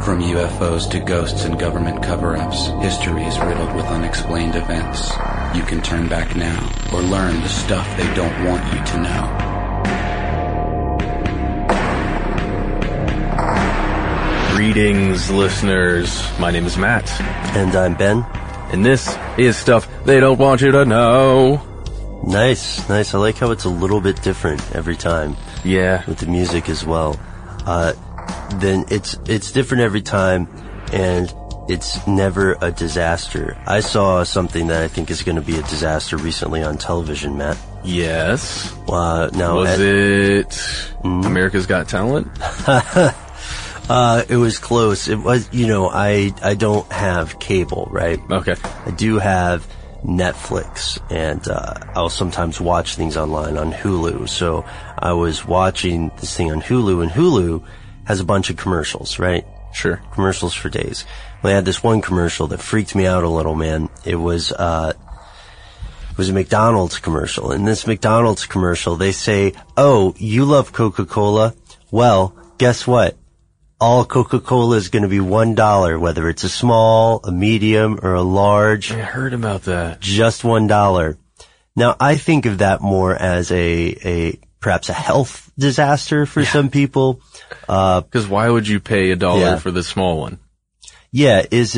From UFOs to ghosts and government cover-ups, history is riddled with unexplained events. You can turn back now or learn the stuff they don't want you to know. Greetings, listeners. My name is Matt. And I'm Ben. And this is Stuff They Don't Want You to Know. Nice. I like how it's a little bit different every time. Yeah. With the music as well. Then it's different every time, and it's never a disaster. I saw something that I think is going to be a disaster recently on television, Matt. Yes. Now was it America's Got Talent? It was close. It was, I don't have cable, right? Okay. I do have Netflix, and I'll sometimes watch things online on Hulu. So I was watching this thing on Hulu, and Hulu has a bunch of commercials, right? Sure. Commercials for days. Well, they had this one commercial that freaked me out a little, man. It was a McDonald's commercial. In this McDonald's commercial, they say, "Oh, you love Coca-Cola? Well, guess what? All Coca-Cola is going to be $1, whether it's a small, a medium, or a large." I heard about that. Just $1. Now, I think of that more as perhaps a health disaster for some people. Because why would you pay $1 for the small one? Yeah, does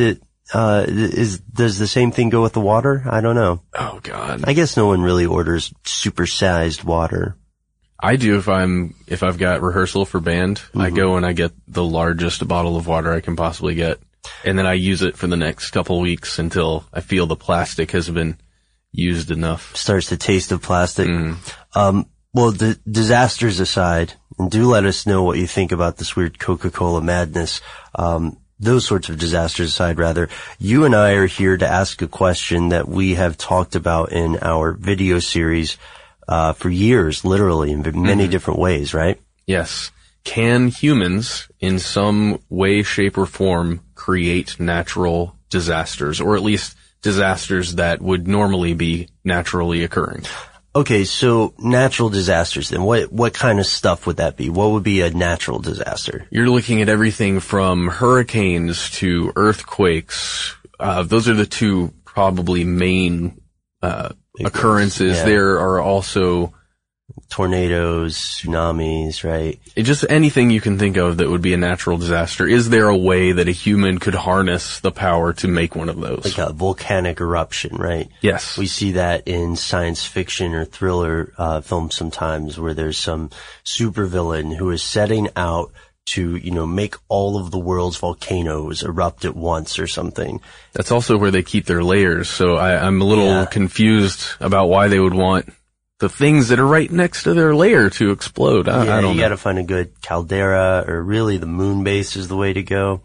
the same thing go with the water? I don't know. Oh God. I guess no one really orders supersized water. I do if I've got rehearsal for band. I go and I get the largest bottle of water I can possibly get. And then I use it for the next couple weeks until I feel the plastic has been used enough. Starts to taste of plastic. Well, disasters aside, and do let us know what you think about this weird Coca-Cola madness. Those sorts of disasters aside, rather, you and I are here to ask a question that we have talked about in our video series for years, literally, in many different ways, right? Yes. Can humans, in some way, shape, or form, create natural disasters, or at least disasters that would normally be naturally occurring? Okay, so natural disasters then. What kind of stuff would that be? What would be a natural disaster? You're looking at everything from hurricanes to earthquakes. Those are the two probably main occurrences. Yeah. There are also tornadoes, tsunamis, right? Just anything you can think of that would be a natural disaster. Is there a way that a human could harness the power to make one of those? Like a volcanic eruption, right? Yes. We see that in science fiction or thriller films sometimes, where there's some supervillain who is setting out to, make all of the world's volcanoes erupt at once or something. That's also where they keep their layers, so I'm a little confused about why they would want the things that are right next to their layer to explode. I don't know. You gotta find a good caldera, or really the moon base is the way to go.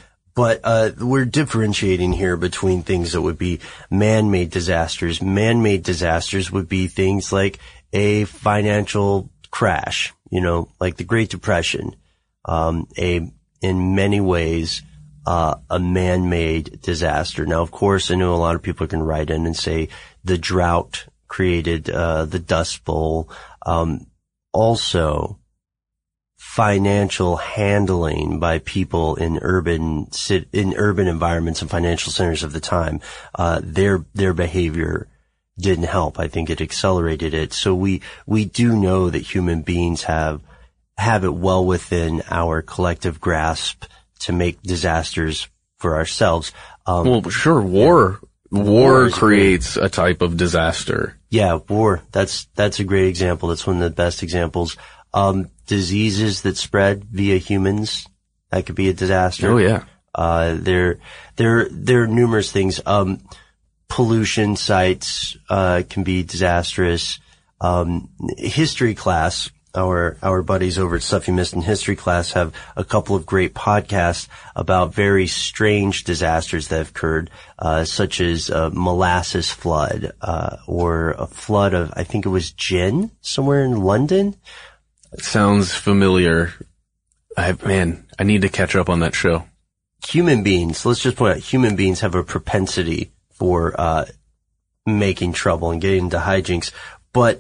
But we're differentiating here between things that would be man-made disasters. Man-made disasters would be things like a financial crash, like the Great Depression. In many ways, a man-made disaster. Now, of course, I know a lot of people can write in and say the drought created the Dust Bowl. Also, financial handling by people in urban environments and financial centers of the time. Their behavior didn't help. I think it accelerated it. So we do know that human beings have it well within our collective grasp to make disasters for ourselves. Well, sure, War creates a type of disaster. Yeah, war. That's a great example. That's one of the best examples. Diseases that spread via humans, that could be a disaster. Oh yeah. There are numerous things. Pollution sites, can be disastrous. History class, our buddies over at Stuff You Missed in History class have a couple of great podcasts about very strange disasters that have occurred, such as a molasses flood, or a flood of, I think it was gin somewhere in London. It sounds familiar. I need to catch up on that show. Human beings, let's just point out, human beings have a propensity for, making trouble and getting into hijinks. But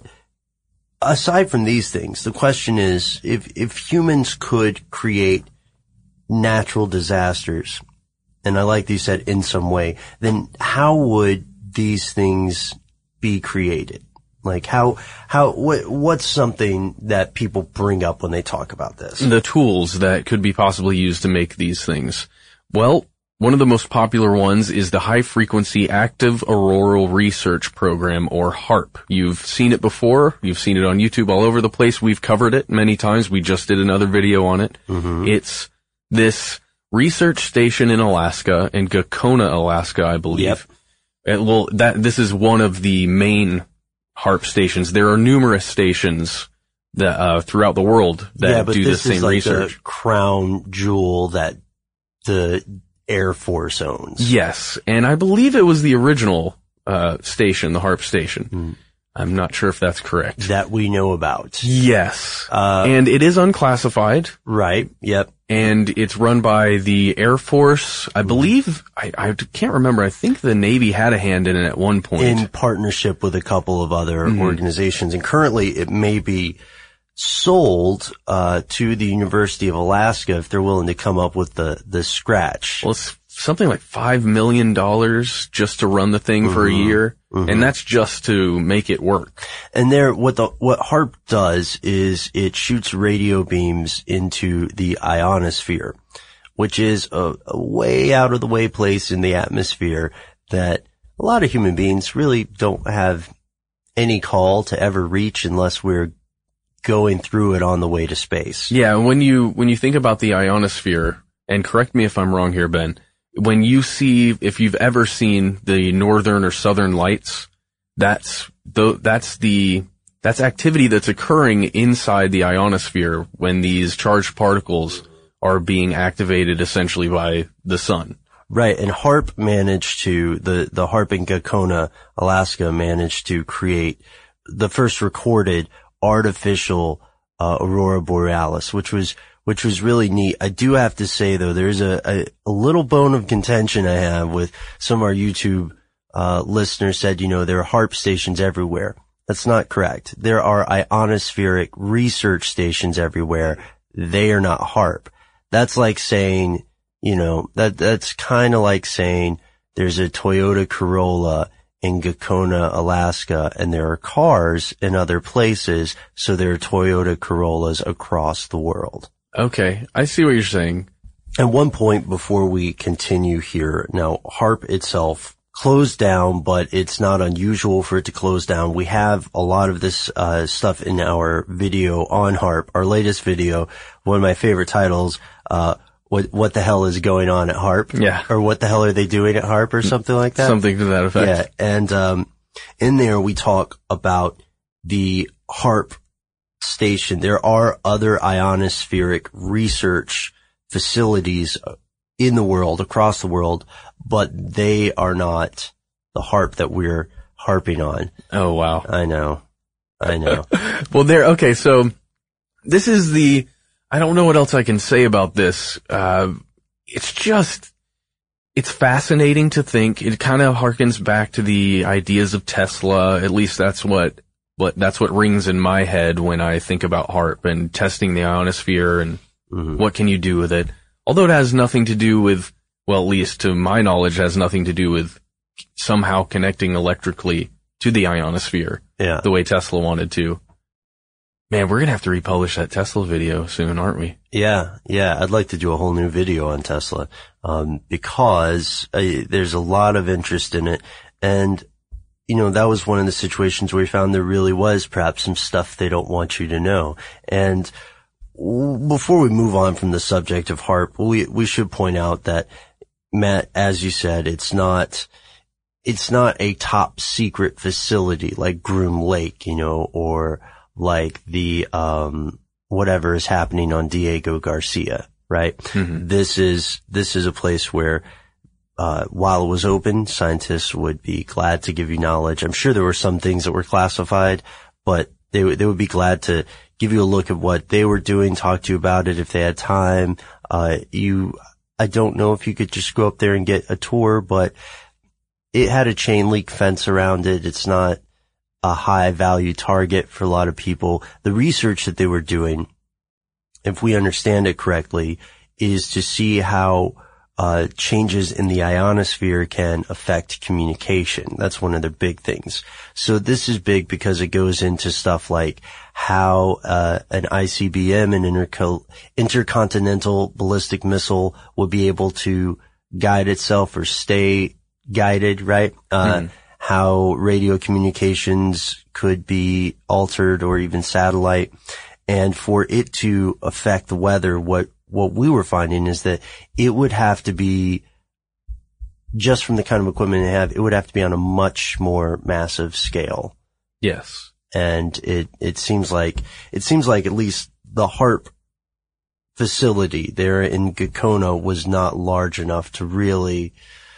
aside from these things, the question is, if humans could create natural disasters, and I like that you said in some way, then how would these things be created? Like what's something that people bring up when they talk about this? The tools that could be possibly used to make these things. Well, one of the most popular ones is the High Frequency Active Auroral Research Program, or HAARP. You've seen it before. You've seen it on YouTube all over the place. We've covered it many times. We just did another video on it. Mm-hmm. It's this research station in Alaska, in Gakona, Alaska, I believe. Yep. This is one of the main HAARP stations. There are numerous stations that throughout the world that do the same research. Yeah, but this is like the crown jewel that the Air Force owns. Yes, and I believe it was the original station, the HAARP station. Mm. I'm not sure if that's correct. That we know about. Yes, and it is unclassified. Right, yep. And it's run by the Air Force. I believe, I can't remember, I think the Navy had a hand in it at one point. In partnership with a couple of other organizations. And currently it may be sold to the University of Alaska if they're willing to come up with the scratch. Well, it's something like $5 million just to run the thing for a year. Mm-hmm. And that's just to make it work. And what HAARP does is it shoots radio beams into the ionosphere, which is a way out of the way place in the atmosphere that a lot of human beings really don't have any call to ever reach unless we're going through it on the way to space. Yeah, when you think about the ionosphere, and correct me if I'm wrong here, Ben, if you've ever seen the northern or southern lights, that's activity that's occurring inside the ionosphere when these charged particles are being activated essentially by the sun. Right, and HAARP managed to, the HAARP in Gakona, Alaska managed to create the first recorded artificial aurora borealis, which was really neat. I do have to say though, there's a little bone of contention I have with some of our YouTube listeners said, there are HAARP stations everywhere. That's not correct. There are ionospheric research stations everywhere. They are not HAARP. That's like saying, that's kind of like saying there's a Toyota Corolla in Gakona, Alaska, and there are cars in other places, so there are Toyota Corollas across the world. Okay, I see what you're saying. At one point before we continue here, now HAARP itself closed down, but it's not unusual for it to close down. We have a lot of this stuff in our video on HAARP, our latest video, one of my favorite titles, what the hell is going on at HAARP? Yeah. Or what the hell are they doing at HAARP or something like that? Something to that effect. Yeah, and in there we talk about the HAARP station. There are other ionospheric research facilities in the world, across the world, but they are not the HAARP that we're harping on. Oh, wow. I know. Well, okay, so this is I don't know what else I can say about this. It's fascinating to think. It kind of harkens back to the ideas of Tesla. At least that's what rings in my head when I think about HAARP and testing the ionosphere and what can you do with it. Although it has nothing to do with, well, at least to my knowledge, has nothing to do with somehow connecting electrically to the ionosphere. Yeah. The way Tesla wanted to. Man, we're going to have to republish that Tesla video soon, aren't we? Yeah. I'd like to do a whole new video on Tesla, because there's a lot of interest in it. And, that was one of the situations where we found there really was perhaps some stuff they don't want you to know. And before we move on from the subject of HAARP, we should point out that, Matt, as you said, it's not a top secret facility like Groom Lake, or like the, whatever is happening on Diego Garcia, right? Mm-hmm. This is a place where, while it was open, scientists would be glad to give you knowledge. I'm sure there were some things that were classified, but they would be glad to give you a look at what they were doing, talk to you about it if they had time. I don't know if you could just go up there and get a tour, but it had a chain link fence around it. It's not a high value target for a lot of people. The research that they were doing, if we understand it correctly, is to see how changes in the ionosphere can affect communication. That's one of their big things. So this is big because it goes into stuff like how an ICBM, an intercontinental ballistic missile, will be able to guide itself or stay guided, right? How radio communications could be altered, or even satellite. And for it to affect the weather, what we were finding is that it would have to be, just from the kind of equipment they have, it would have to be on a much more massive scale. Yes. And it seems like at least the HAARP facility there in Gakona was not large enough to really,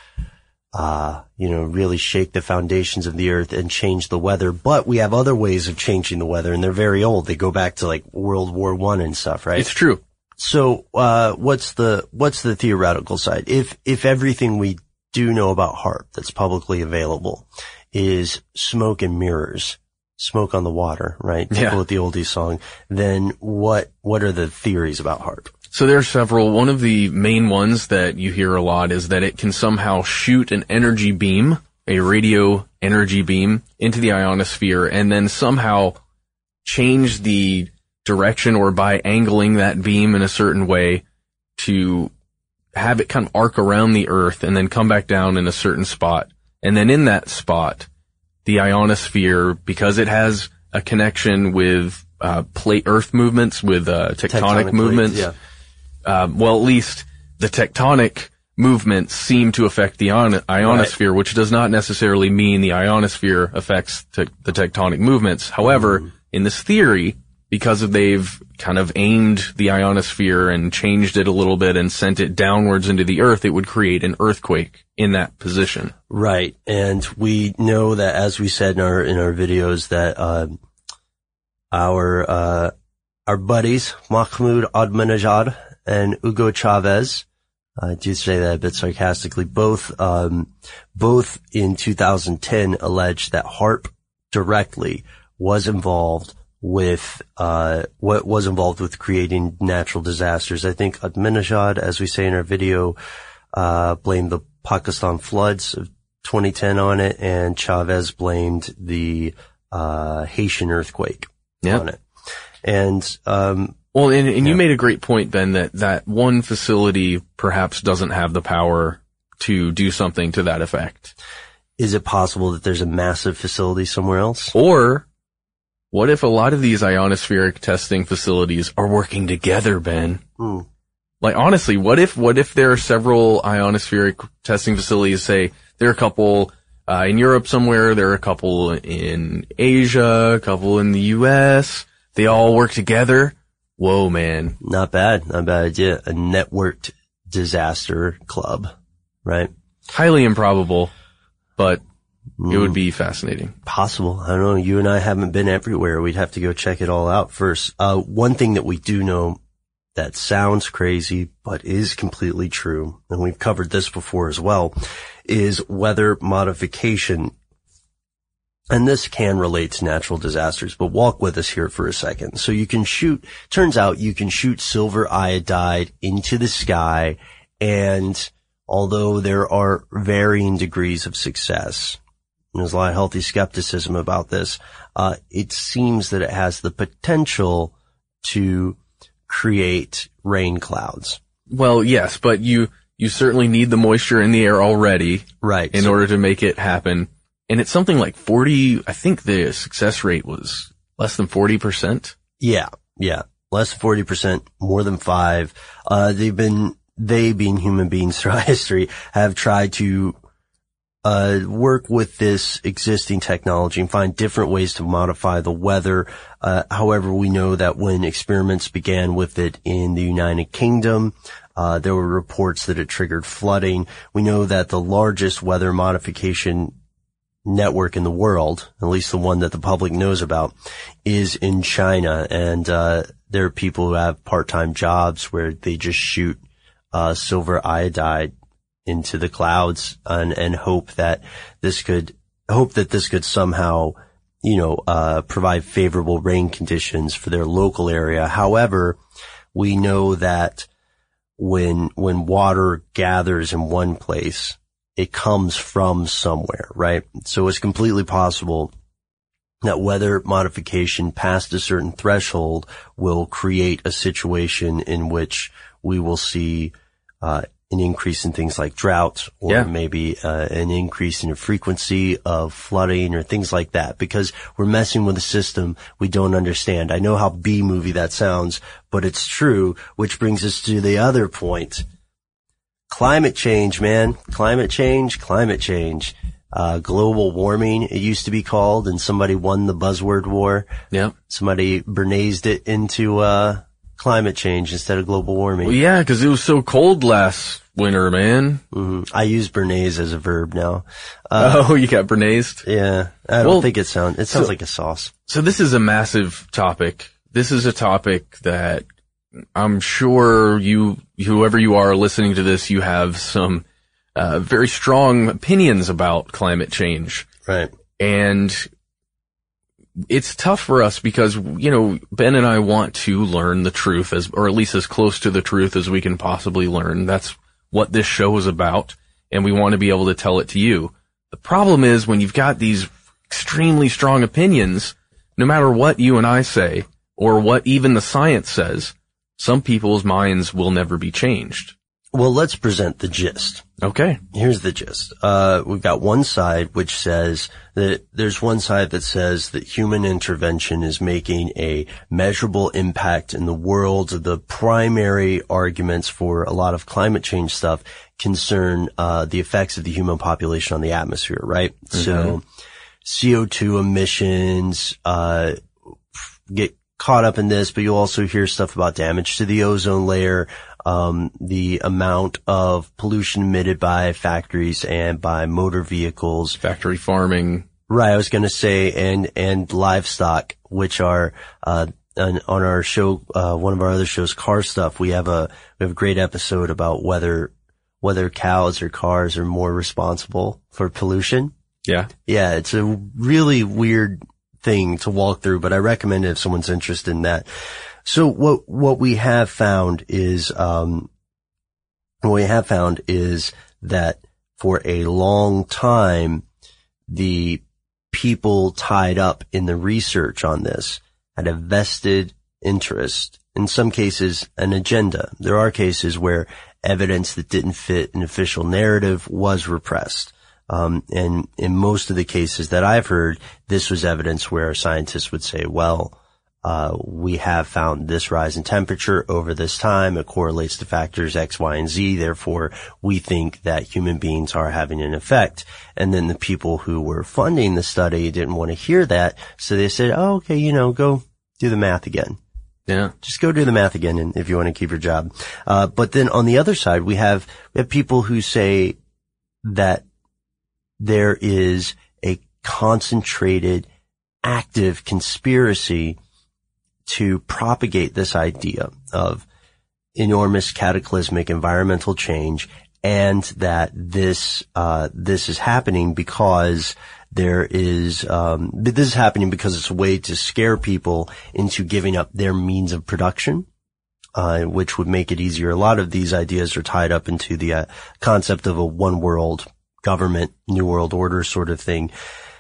really shake the foundations of the earth and change the weather. But we have other ways of changing the weather, and they're very old. They go back to like World War I and stuff, right? It's true. So, what's the theoretical side? If everything we do know about HAARP that's publicly available is smoke and mirrors, smoke on the water, right? Yeah. With the oldies song, then what are the theories about HAARP? So there are several. One of the main ones that you hear a lot is that it can somehow shoot an energy beam, a radio energy beam, into the ionosphere, and then somehow change the direction, or by angling that beam in a certain way, to have it kind of arc around the Earth and then come back down in a certain spot. And then in that spot, the ionosphere, because it has a connection with plate Earth movements, with tectonic movements, plates, well, at least the tectonic movements seem to affect the ionosphere, which does not necessarily mean the ionosphere affects the tectonic movements. However, in this theory, because they've kind of aimed the ionosphere and changed it a little bit and sent it downwards into the Earth, it would create an earthquake in that position. Right. And we know that, as we said in our videos, that our buddies Mahmoud Ahmadinejad and Hugo Chavez, I do say that a bit sarcastically, both in 2010 alleged that HAARP directly was involved with creating natural disasters. I think Ahmadinejad, as we say in our video, blamed the Pakistan floods of 2010 on it, and Chavez blamed the Haitian earthquake on it. And well, and you made a great point, Ben, that one facility perhaps doesn't have the power to do something to that effect. Is it possible that there's a massive facility somewhere else? Or what if a lot of these ionospheric testing facilities are working together, Ben? Like, honestly, what if there are several ionospheric testing facilities? Say there are a couple in Europe somewhere, there are a couple in Asia, a couple in the US. They all work together. Whoa, man. Not bad idea. A networked disaster club, right? Highly improbable, but it would be fascinating. Possible. I don't know. You and I haven't been everywhere. We'd have to go check it all out first. One thing that we do know that sounds crazy, but is completely true, and we've covered this before as well, is weather modification. And this can relate to natural disasters, but walk with us here for a second. So turns out you can shoot silver iodide into the sky, and although there are varying degrees of success, there's a lot of healthy skepticism about this, it seems that it has the potential to create rain clouds. Well, yes, but you certainly need the moisture in the air already. Right. In order to make it happen. And it's something like 40, I think the success rate was less than 40%. Yeah. Less than 40%, more than 5. They being human beings throughout history, have tried to work with this existing technology and find different ways to modify the weather. However, we know that when experiments began with it in the United Kingdom, there were reports that it triggered flooding. We know that the largest weather modification network in the world, at least the one that the public knows about, is in China. And there are people who have part-time jobs where they just shoot silver iodide into the clouds and hope that this could somehow, provide favorable rain conditions for their local area. However, we know that when water gathers in one place, it comes from somewhere, right? So it's completely possible that weather modification past a certain threshold will create a situation in which we will see an increase in things like droughts, or maybe an increase in the frequency of flooding or things like that, because we're messing with a system we don't understand. I know how B-movie that sounds, but it's true, which brings us to the other point. Climate change, man. Climate change. Global warming, it used to be called, and somebody won the buzzword war. Yeah. Somebody Bernaysed it into climate change instead of global warming. Well, yeah, because it was so cold last winter, man. Mm-hmm. I use Bernays as a verb now. You got Bernaysed? Yeah. I don't think it sounds like a sauce. So this is a massive topic. This is a topic that I'm sure whoever you are listening to this, you have some very strong opinions about climate change. Right. And it's tough for us because, Ben and I want to learn the truth or at least as close to the truth as we can possibly learn. That's what this show is about. And we want to be able to tell it to you. The problem is when you've got these extremely strong opinions, no matter what you and I say or what even the science says, some people's minds will never be changed. Well, let's present the gist. Okay. Here's the gist. We've got one side which says that there's one side that says that human intervention is making a measurable impact in the world. The primary arguments for a lot of climate change stuff concern the effects of the human population on the atmosphere, right? Mm-hmm. So CO2 emissions get caught up in this, but you'll also hear stuff about damage to the ozone layer, the amount of pollution emitted by factories and by motor vehicles. Factory farming. Right, I was gonna say, and livestock, which are, on our show, one of our other shows, Car Stuff, we have a great episode about whether cows or cars are more responsible for pollution. Yeah. Yeah, it's a really weird thing to walk through, but I recommend it if someone's interested in that. So what we have found is that for a long time, the people tied up in the research on this had a vested interest, in some cases an agenda. There are cases where evidence that didn't fit an official narrative was repressed. And in most of the cases that I've heard, this was evidence where scientists would say, well, we have found this rise in temperature over this time. It correlates to factors X, Y, and Z. Therefore, we think that human beings are having an effect. And then the people who were funding the study didn't want to hear that. So they said, oh, okay, go do the math again. Yeah. Just go do the math again, and if you want to keep your job. But then on the other side, we have people who say that there is a concentrated, active conspiracy to propagate this idea of enormous cataclysmic environmental change, and that this is happening because this is happening because it's a way to scare people into giving up their means of production, which would make it easier. A lot of these ideas are tied up into the concept of a one world government, new world order sort of thing.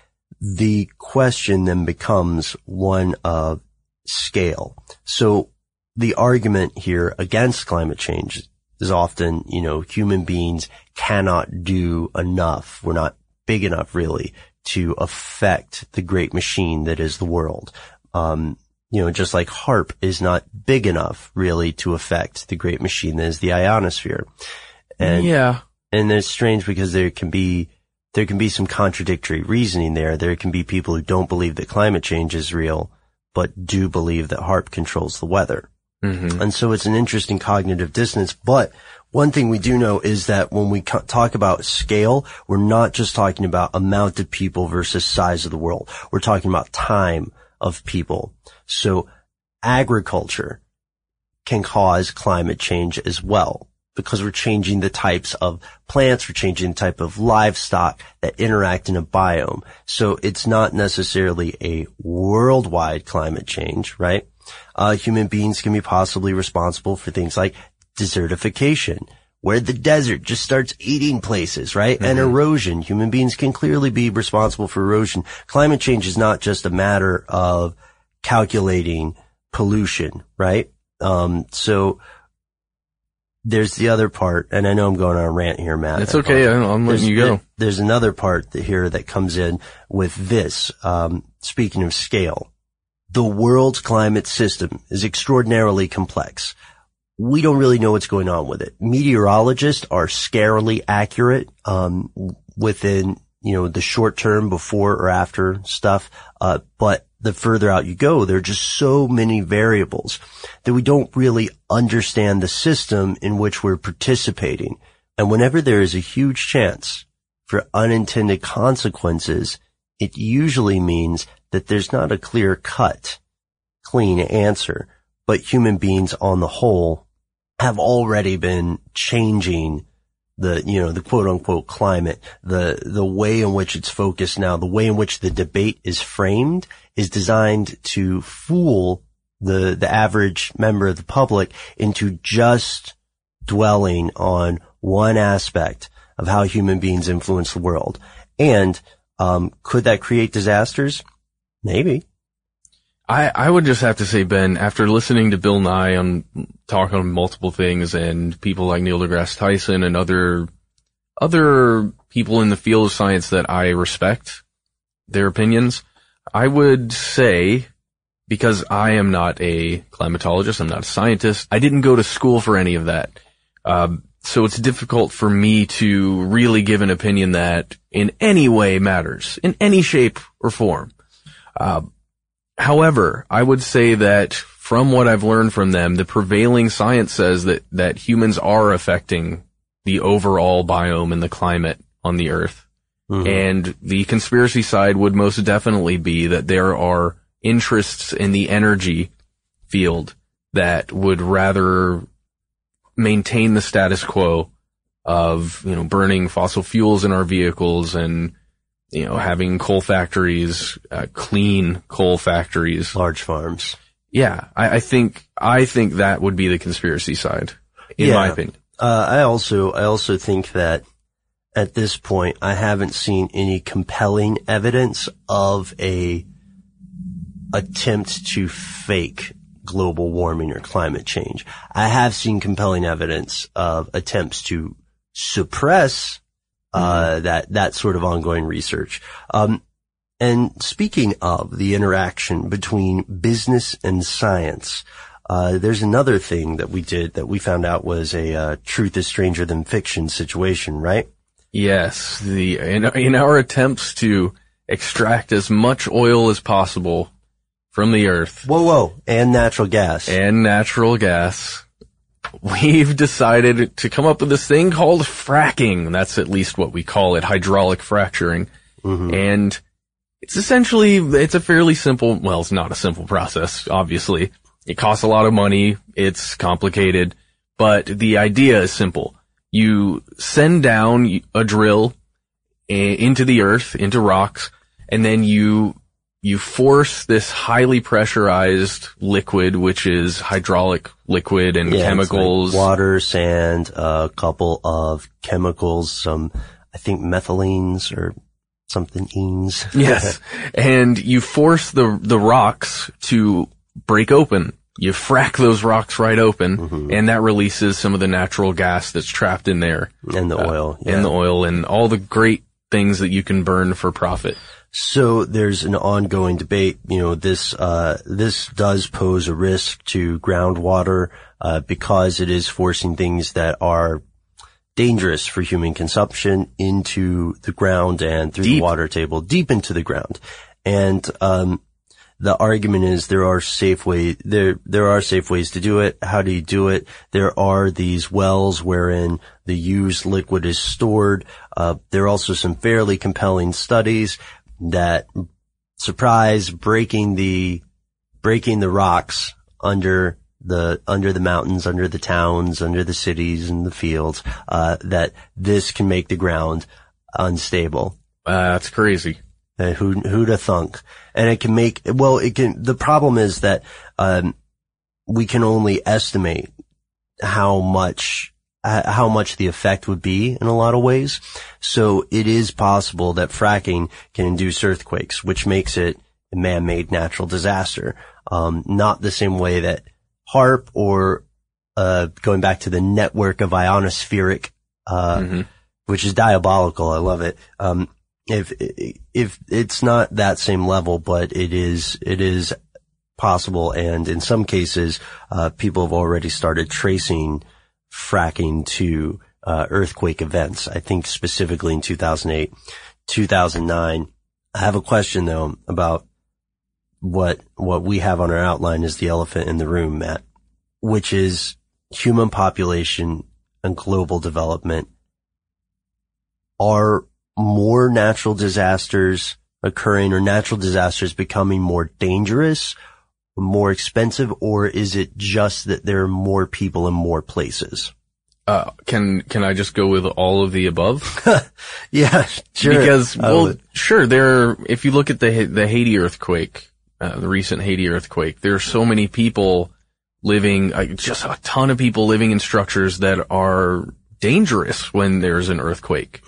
The question then becomes one of scale. So the argument here against climate change is often, human beings cannot do enough. We're not big enough really to affect the great machine that is the world. Just like HAARP is not big enough really to affect the great machine that is the ionosphere. And yeah. And it's strange because there can be some contradictory reasoning there. There can be people who don't believe that climate change is real, but do believe that HAARP controls the weather. Mm-hmm. And so it's an interesting cognitive dissonance. But one thing we do know is that when we talk about scale, we're not just talking about amount of people versus size of the world. We're talking about time of people. So agriculture can cause climate change as well, because we're changing the types of plants, we're changing the type of livestock that interact in a biome. So it's not necessarily a worldwide climate change, right? Human beings can be possibly responsible for things like desertification, where the desert just starts eating places, right? And erosion. Human beings can clearly be responsible for erosion. Climate change is not just a matter of calculating pollution, right? So there's the other part, and I know I'm going on a rant here, Matt. It's okay. I'm letting you go. There's another part here that comes in with this. Speaking of scale, the world's climate system is extraordinarily complex. We don't really know what's going on with it. Meteorologists are scarily accurate, within, the short term before or after stuff. But the further out you go, there are just so many variables that we don't really understand the system in which we're participating. And whenever there is a huge chance for unintended consequences, it usually means that there's not a clear-cut, clean answer, but human beings on the whole have already been changing the quote-unquote climate. The way in which it's focused now, the way in which the debate is framed is designed to fool the average member of the public into just dwelling on one aspect of how human beings influence the world. And could that create disasters? Maybe. I would just have to say, Ben, after listening to Bill Nye talk on multiple things and people like Neil deGrasse Tyson and other people in the field of science that I respect their opinions, I would say, because I am not a climatologist, I'm not a scientist, I didn't go to school for any of that. So it's difficult for me to really give an opinion that in any way matters, in any shape or form. However, I would say that from what I've learned from them, the prevailing science says that humans are affecting the overall biome and the climate on the Earth. Mm-hmm. And the conspiracy side would most definitely be that there are interests in the energy field that would rather maintain the status quo of, burning fossil fuels in our vehicles and, having coal factories, clean coal factories. Large farms. Yeah. I think that would be the conspiracy side, in my opinion. I also think that at this point, I haven't seen any compelling evidence of a attempt to fake global warming or climate change. I have seen compelling evidence of attempts to suppress that sort of ongoing research. And speaking of the interaction between business and science, there's another thing that we did that we found out was a truth is stranger than fiction situation, right? Yes. In our attempts to extract as much oil as possible from the earth. Whoa. And natural gas. We've decided to come up with this thing called fracking. That's at least what we call it, hydraulic fracturing. Mm-hmm. And it's a fairly simple, well, it's not a simple process, obviously. It costs a lot of money. It's complicated, but the idea is simple. You send down a drill into the earth, into rocks, and then you force this highly pressurized liquid, which is hydraulic liquid and chemicals. It's like water, sand, a couple of chemicals, some, I think methylenes or something-ines. Yes. And you force the rocks to break open. You frack those rocks right open, and that releases some of the natural gas that's trapped in there. And the oil. And the oil and all the great things that you can burn for profit. So there's an ongoing debate. This does pose a risk to groundwater, because it is forcing things that are dangerous for human consumption into the ground and through the water table, deep into the ground. And, the argument is there are safe ways to do it. How do you do it? There are these wells wherein the used liquid is stored. There are also some fairly compelling studies that breaking the rocks under the mountains, under the towns, under the cities and the fields, that this can make the ground unstable. That's crazy. Who'da thunk? And the problem is that, we can only estimate how much the effect would be in a lot of ways. So it is possible that fracking can induce earthquakes, which makes it a man-made natural disaster. Not the same way that HAARP or, going back to the network of ionospheric, which is diabolical. I love it. If it's not that same level, but it is possible. And in some cases, people have already started tracing fracking to, earthquake events. I think specifically in 2008, 2009. I have a question though about what we have on our outline is the elephant in the room, Matt, which is human population and global development. Are more natural disasters occurring or natural disasters becoming more dangerous, more expensive, or is it just that there are more people in more places? Can I just go with all of the above? Yeah, sure. Because, sure, if you look at the Haiti earthquake, the recent Haiti earthquake, there are so many people living, just a ton of people living in structures that are dangerous when there's an earthquake.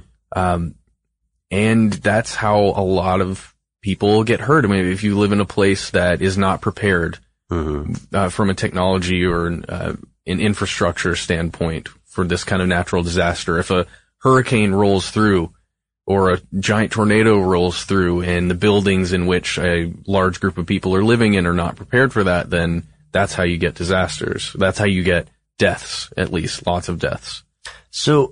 And that's how a lot of people get hurt. I mean, if you live in a place that is not prepared, from a technology or an infrastructure standpoint for this kind of natural disaster, if a hurricane rolls through or a giant tornado rolls through and the buildings in which a large group of people are living in are not prepared for that, then that's how you get disasters. That's how you get deaths, at least lots of deaths. So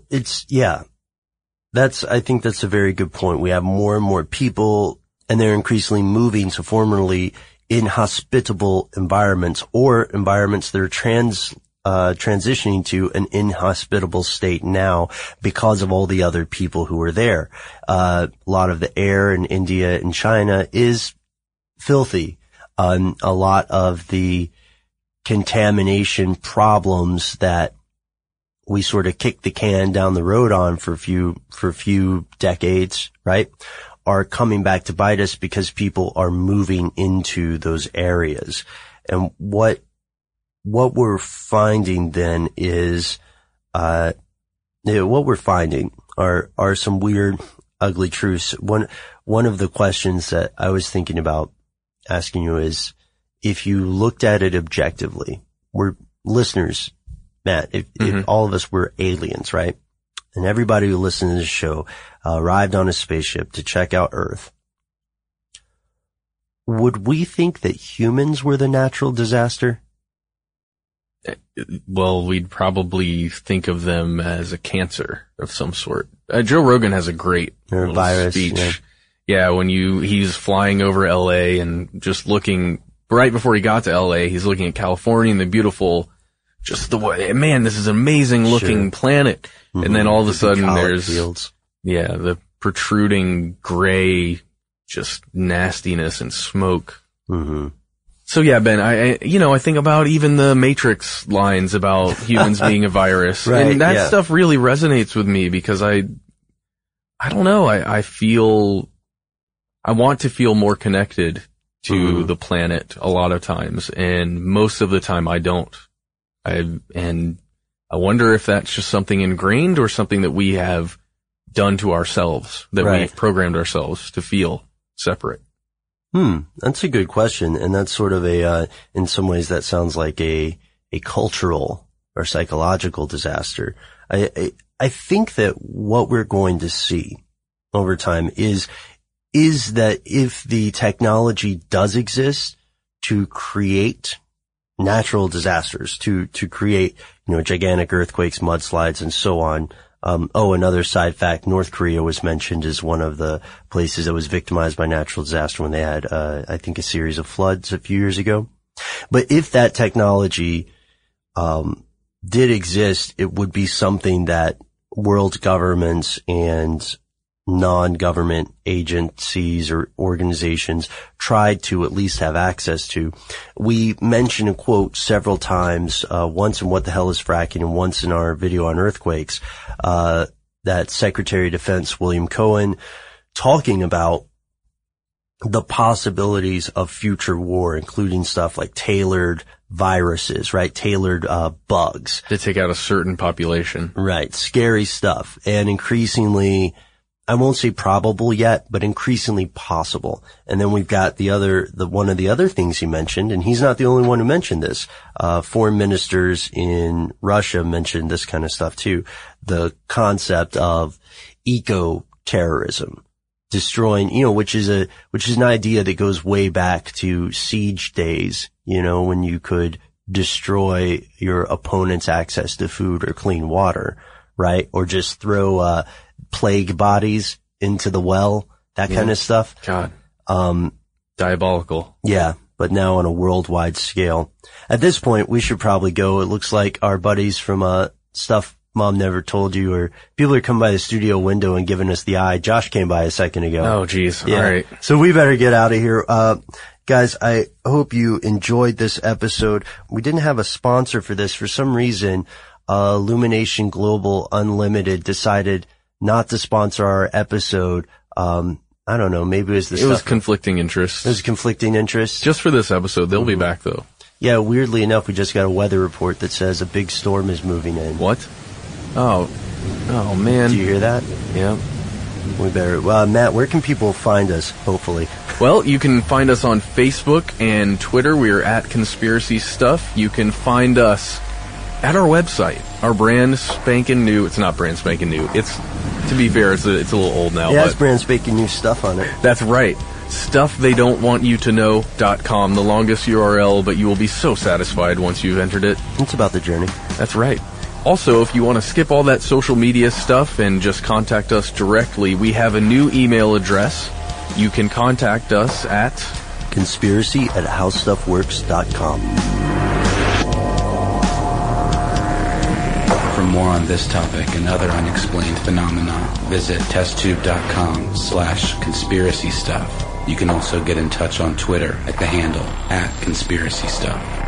I think that's a very good point. We have more and more people and they're increasingly moving to formerly inhospitable environments or environments that are transitioning to an inhospitable state now because of all the other people who are there. A lot of the air in India and China is filthy. A lot of the contamination problems that we sort of kicked the can down the road on for a few decades, right, are coming back to bite us because people are moving into those areas. And what we're finding then is, what we're finding are some weird, ugly truths. One of the questions that I was thinking about asking you is, if you looked at it objectively, we're listeners, Matt, if all of us were aliens, right? And everybody who listened to this show arrived on a spaceship to check out Earth, would we think that humans were the natural disaster? Well, we'd probably think of them as a cancer of some sort. Joe Rogan has a great virus speech. Yeah, when he's flying over LA and just looking right before he got to LA, he's looking at California and the beautiful, just the way, man, this is an amazing looking planet. And then all of a sudden there's, fields. The protruding gray, just nastiness and smoke. So yeah, Ben, I think about even the Matrix lines about humans being a virus. Right, and that stuff really resonates with me because I don't know, I want to feel more connected to the planet a lot of times, and most of the time I don't. I wonder if that's just something ingrained or something that we have done to ourselves, that we've programmed ourselves to feel separate. That's a good question. And that's sort of in some ways that sounds like a cultural or psychological disaster. I think that what we're going to see over time is that if the technology does exist to create natural disasters, to create, gigantic earthquakes, mudslides, and so on. Another side fact, North Korea was mentioned as one of the places that was victimized by natural disaster when they had, I think, a series of floods a few years ago. But if that technology, did exist, it would be something that world governments and non-government agencies or organizations tried to at least have access to. We mentioned a quote several times, once in What the Hell is Fracking and once in our video on earthquakes, that Secretary of Defense William Cohen talking about the possibilities of future war, including stuff like tailored viruses, right? Tailored, bugs. To take out a certain population. Right. Scary stuff. And increasingly, I won't say probable yet, but increasingly possible. And then we've got one of the other things he mentioned, and he's not the only one who mentioned this. Foreign ministers in Russia mentioned this kind of stuff too. The concept of eco-terrorism. Destroying, which is an idea that goes way back to siege days, when you could destroy your opponent's access to food or clean water, right? Or just throw, plague bodies into the well, that kind of stuff. God. Diabolical. Yeah, but now on a worldwide scale. At this point, we should probably go. It looks like our buddies from, Stuff Mom Never Told You, or people are coming by the studio window and giving us the eye. Josh came by a second ago. Oh, geez. Yeah. All right. So we better get out of here. Guys, I hope you enjoyed this episode. We didn't have a sponsor for this. For some reason, Illumination Global Unlimited decided not to sponsor our episode. I don't know. Maybe it was conflicting interests. It was conflicting interests. Just for this episode. They'll be back, though. Yeah, weirdly enough, we just got a weather report that says a big storm is moving in. What? Oh, man. Do you hear that? Yeah. We better. Matt, where can people find us, hopefully? Well, you can find us on Facebook and Twitter. We are at Conspiracy Stuff. You can find us at our website. Our brand spanking new. It's not brand spanking new. To be fair, it's a little old now. Yeah, it's brand spanking new stuff on it. That's right. StuffTheyDon'tWantYouToKnow.com. The longest URL, but you will be so satisfied once you've entered it. It's about the journey. That's right. Also, if you want to skip all that social media stuff and just contact us directly, we have a new email address. You can contact us at conspiracy@howstuffworks.com. For more on this topic and other unexplained phenomena, visit testtube.com/conspiracy stuff. You can also get in touch on Twitter at the handle @conspiracy stuff.